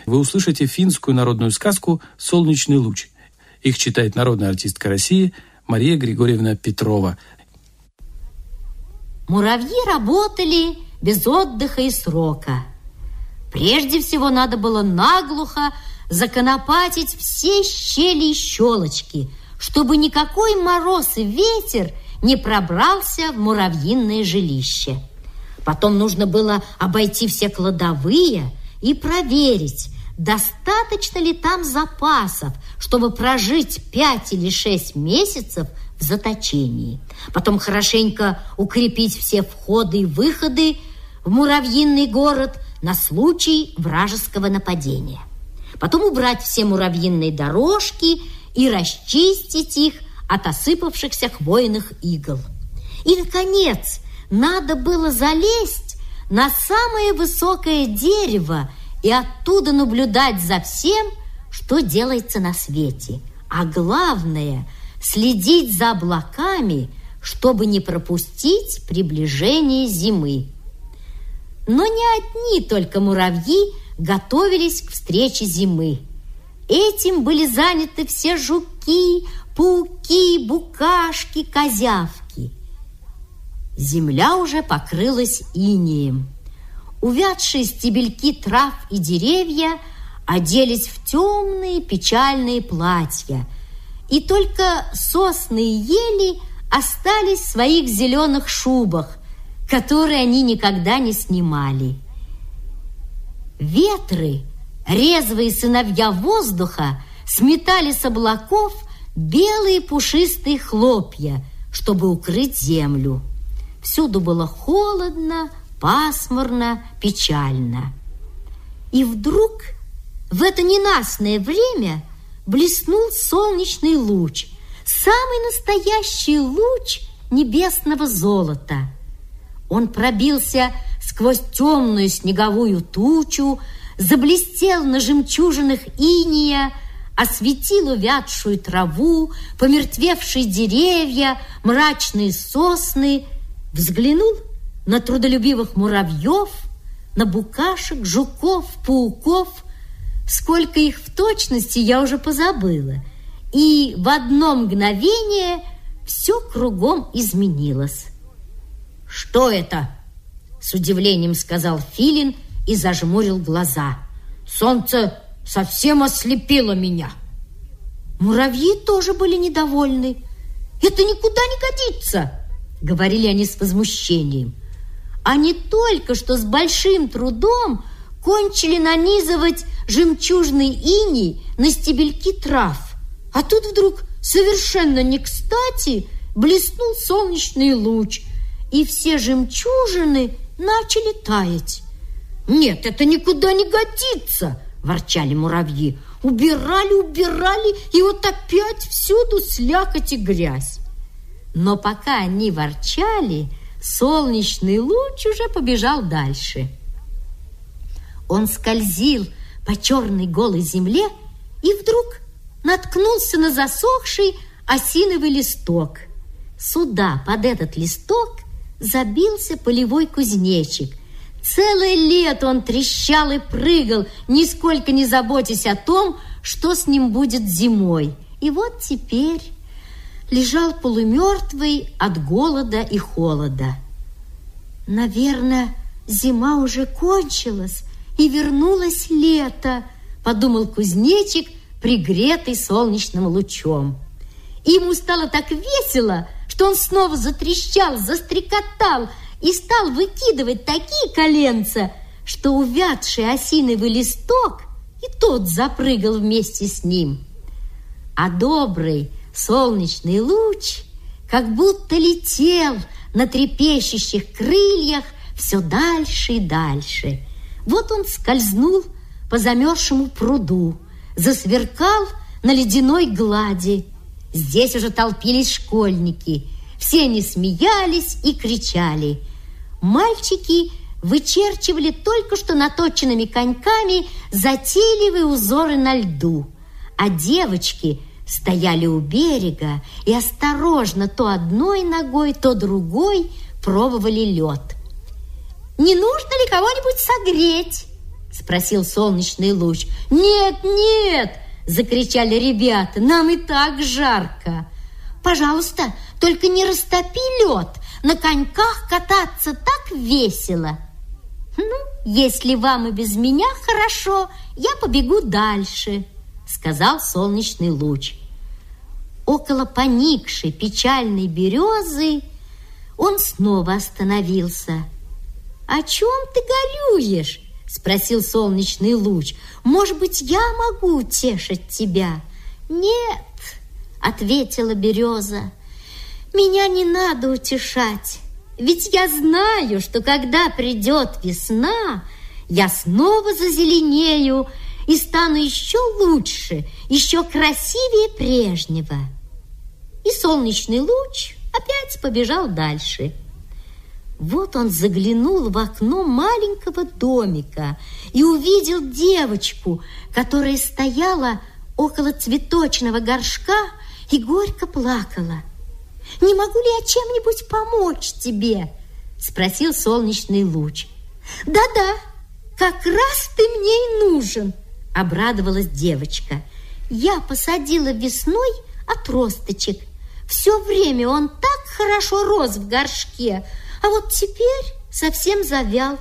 вы услышите финскую народную сказку «Солнечный луч». Их читает народная артистка России Мария Григорьевна Петрова. Муравьи работали без отдыха и срока. Прежде всего надо было наглухо законопатить все щели и щелочки, чтобы никакой мороз и ветер не пробрался в муравьиное жилище. Потом нужно было обойти все кладовые и проверить, достаточно ли там запасов, чтобы прожить 5 или 6 месяцев в заточении. Потом хорошенько укрепить все входы и выходы в муравьиный город на случай вражеского нападения. Потом убрать все муравьиные дорожки и расчистить их от осыпавшихся хвойных игл. И, наконец, надо было залезть на самое высокое дерево и оттуда наблюдать за всем, что делается на свете. А главное – следить за облаками, чтобы не пропустить приближение зимы. Но не одни только муравьи готовились к встрече зимы. Этим были заняты все жуки, пауки, букашки, козявки. Земля уже покрылась инеем. Увядшие стебельки трав и деревья оделись в темные печальные платья, и только сосны и ели остались в своих зеленых шубах, которые они никогда не снимали. Ветры, резвые сыновья воздуха, сметали с облаков белые пушистые хлопья, чтобы укрыть землю. Всюду было холодно, пасмурно, печально. И вдруг в это ненастное время блеснул солнечный луч, самый настоящий луч небесного золота. Он пробился сквозь темную снеговую тучу, заблестел на жемчужинах инея, осветил увядшую траву, помертвевшие деревья, мрачные сосны, взглянул на трудолюбивых муравьев, на букашек, жуков, пауков. Сколько их в точности, я уже позабыла. И в одно мгновение все кругом изменилось. «Что это?» – с удивлением сказал Филин и зажмурил глаза. «Солнце совсем ослепило меня». Муравьи тоже были недовольны. «Это никуда не годится!» – говорили они с возмущением. Они только что с большим трудом кончили нанизывать жемчужный иней на стебельки трав. А тут вдруг совершенно не кстати блеснул солнечный луч, и все жемчужины начали таять. «Нет, это никуда не годится!» – ворчали муравьи. Убирали, и вот опять всюду слякоть и грязь. Но пока они ворчали, солнечный луч уже побежал дальше. Он скользил по черной голой земле и вдруг наткнулся на засохший осиновый листок. Сюда, под этот листок, забился полевой кузнечик. Целое лето он трещал и прыгал, нисколько не заботясь о том, что с ним будет зимой. И вот теперь лежал полумертвый от голода и холода. «Наверное, зима уже кончилась, и вернулось лето», – подумал кузнечик, пригретый солнечным лучом. И ему стало так весело, что он снова затрещал, застрекотал и стал выкидывать такие коленца, что увядший осиновый листок и тот запрыгал вместе с ним. А добрый солнечный луч как будто летел на трепещущих крыльях все дальше и дальше. Вот он скользнул по замерзшему пруду, засверкал на ледяной глади. Здесь уже толпились школьники. Все они смеялись и кричали. Мальчики вычерчивали только что наточенными коньками затейливые узоры на льду, а девочки стояли у берега и осторожно то одной ногой, то другой пробовали лед. «Не нужно ли кого-нибудь согреть?» – спросил солнечный луч. «Нет, нет!» – закричали ребята. «Нам и так жарко!» «Пожалуйста, только не растопи лед! На коньках кататься так весело!» «Ну, если вам и без меня хорошо, я побегу дальше», – сказал солнечный луч. Около поникшей печальной березы он снова остановился. «О чем ты горюешь?» – спросил солнечный луч. «Может быть, я могу утешить тебя?» «Нет», – ответила береза, – «меня не надо утешать, ведь я знаю, что когда придет весна, я снова зазеленею и стану еще лучше, еще красивее прежнего». И солнечный луч опять побежал дальше. Вот он заглянул в окно маленького домика и увидел девочку, которая стояла около цветочного горшка и горько плакала. «Не могу ли я чем-нибудь помочь тебе?» – спросил солнечный луч. «Да-да, как раз ты мне и нужен!» – обрадовалась девочка. «Я посадила весной отросточек. Все время он так хорошо рос в горшке, а вот теперь совсем завял».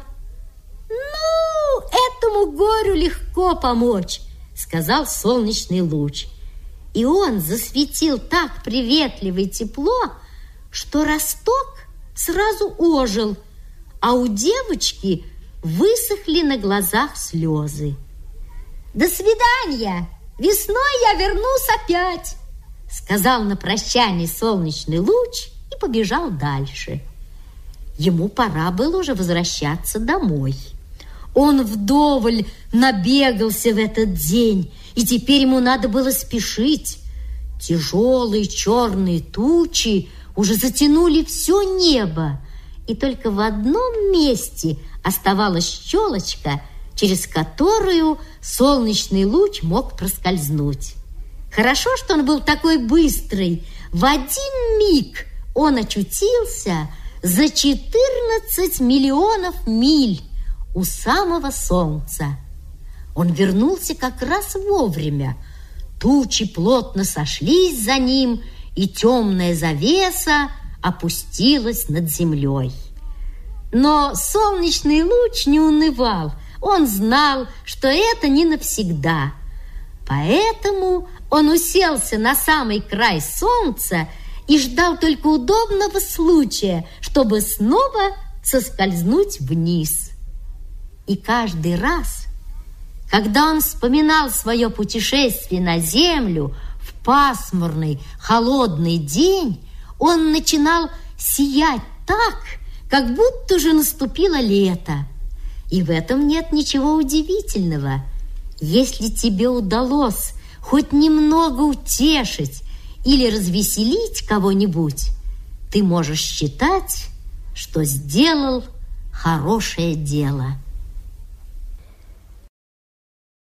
«Ну, этому горю легко помочь», — сказал солнечный луч. И он засветил так приветливо и тепло, что росток сразу ожил, а у девочки высохли на глазах слезы. «До свидания! Весной я вернусь опять», — сказал на прощание солнечный луч и побежал дальше. Ему пора было уже возвращаться домой. Он вдоволь набегался в этот день, и теперь ему надо было спешить. Тяжелые черные тучи уже затянули все небо, и только в одном месте оставалась щелочка, через которую солнечный луч мог проскользнуть. Хорошо, что он был такой быстрый. В один миг он очутился за 14 миллионов миль у самого солнца. Он вернулся как раз вовремя. Тучи плотно сошлись за ним, и темная завеса опустилась над землей. Но солнечный луч не унывал. Он знал, что это не навсегда. Поэтому он уселся на самый край солнца и ждал только удобного случая, чтобы снова соскользнуть вниз. И каждый раз, когда он вспоминал свое путешествие на землю в пасмурный, холодный день, он начинал сиять так, как будто уже наступило лето. И в этом нет ничего удивительного. Если тебе удалось хоть немного утешить или развеселить кого-нибудь, ты можешь считать, что сделал хорошее дело.